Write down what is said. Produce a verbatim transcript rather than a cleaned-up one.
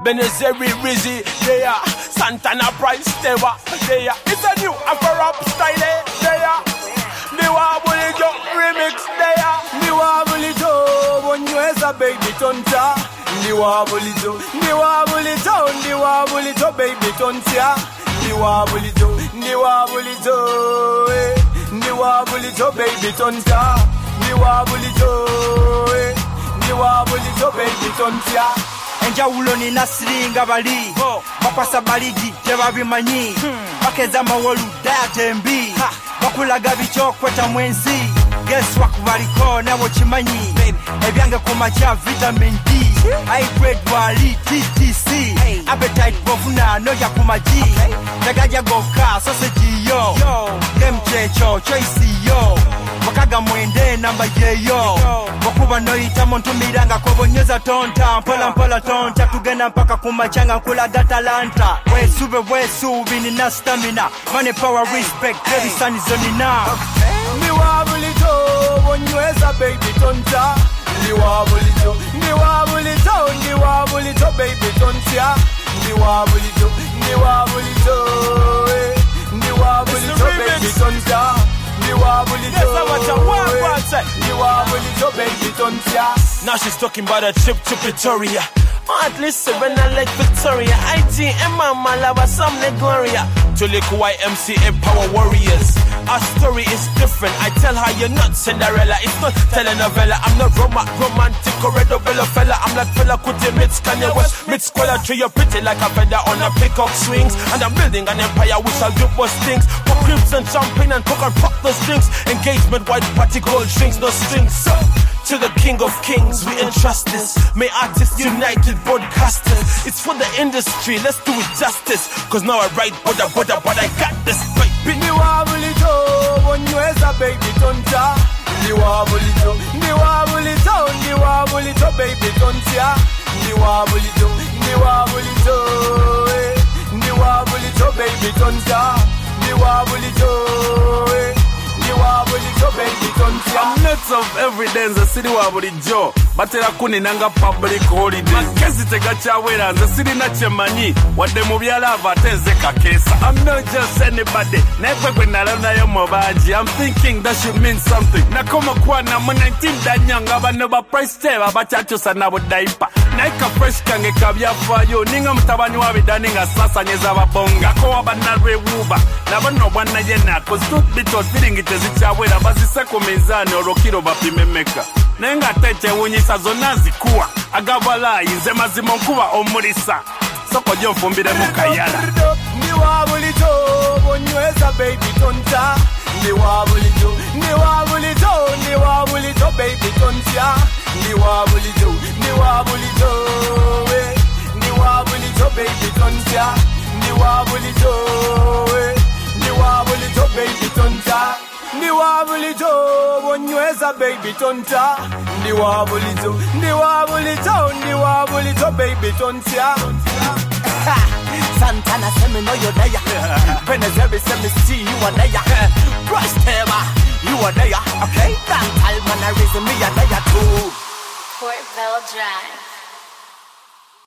Benazeri Rizzy, there. Santana Price, there. There. It's a new Afro-Rap style, there. The Wabulijo remix, there. The Wabulijo, when you as a baby tonta. The Wabulijo, the Wabulijo, the Wabulijo, baby tonta. The Wabulijo, the Wabulijo, the Wabulijo, baby tonta. The Wabulijo, the Wabulijo, baby tonta. Enjawulo ni nasiringa bali bakwasa baligi tebabimanyi bakeza mawolu datembi bakulaga bichokweta mwenzi guess wakubaliko nabo chimanyi ebyange kumacha vitamin D high grade wali T T C appetite bofuna no ya kumaji tagaja goka sausage yo game checho choice yo wakaga mwende namba yeyo wakuba noita muntu miranga kobonyeza tonta mpola mpola tonta tugenda mpaka kumachanga kula datalanta wesube wesubi ni na stamina money power respect every sun is on now ni wabulito bonyweza baby tonta ni wabulito ni wabulito ni wabulito baby tonta ni wabulito ni wabulito ni wabulito baby tonta ni wabulito ni wabulito baby tonta. Now she's talking about a trip to Pretoria. At least Savannah like Victoria. I T and Mama Lava some Gloria. To lick Y M C A Power Warriors. Our story is different. I tell her you're not Cinderella. It's not telenovela. I'm not rom- romantic or red or bella fella. I'm like fella Kuti meets Kanye West meets Squella Tree. You're pretty like a feather on a peacock swings. And I'm building an empire which I'll do most things. Pop clips and champagne and coke and pop those drinks. Engagement, white party, gold strings, no strings. So, to the king of kings, we entrust this. May artists unite with broadcasters. It's for the industry, let's do it justice. Cause now I write butter, butter, but I got this baby. Ni wabulito, bonyweza baby tonta. Ni wabulito, ni wabulito, ni wabulito baby tonta. Ni wabulito, ni wabulito, ni wabulito baby tonta. Ni wabulito, ni wabulito baby tonta. I'm nuts of evidence, the city wabulijo. Batera kuni nanga public holiday. Makezi tega chawera, the city na chemani. Wade mubyala avateze kakesa. I'm not just anybody. Nekwe kwenye na yo mobaji. I'm thinking that should mean something. Nakoma kwa na mo nineteen danyanga banoba price teba bachacho sana bodaipa. Naika fresh kange kabya fayo. Ninga mtabani wabidani nga sasa nyeza babonga. Kwa banalwe wuba. Na bano bwana yena. Cause truth be told, feeling itezi chawera. Bazise kumizani orokiro bapimemeka. Nenga teche unyisa zonazi kuwa agabala inze mazimo nkuba omulisa soko jo mfumbire mukayala ni wabulito bonyweza baby tonta ni wabulito ni wabulito ni wabulito baby tonta ni wabulito ni wabulito we ni wabulito baby tonta ni wabulito we ni wabulito baby tonta ni wabulito bonyweza baby tonta ni wabulito ni wabulito ni wabulito baby tonta. Santana semi no you're there. Benazeri semi see you are there. Brush Tema, you are there. Okay, that time man I raise me a there too. Port Bell Drive.